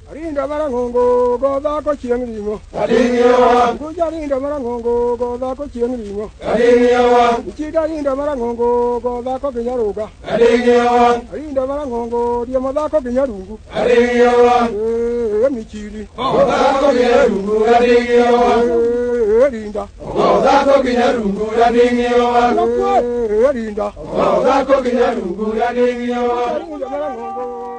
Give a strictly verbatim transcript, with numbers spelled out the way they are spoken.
Arinda marangongo goda ko chieng ringo. Adingiwa. Kuja rinda marangongo goda ko chieng ringo. Adingiwa. Chida rinda marangongo goda ko kinyaruga. Adingiwa. Arinda marangongo dia moda ko kinyarungu. Adingiwa. Eh michiri. Goda ko kinyarungu. Adingiwa. Eh rinda. Goda ko kinyarungu. Adingiwa. Eh rinda. Goda ko kinyarungu. Adingiwa. Arinda marangongo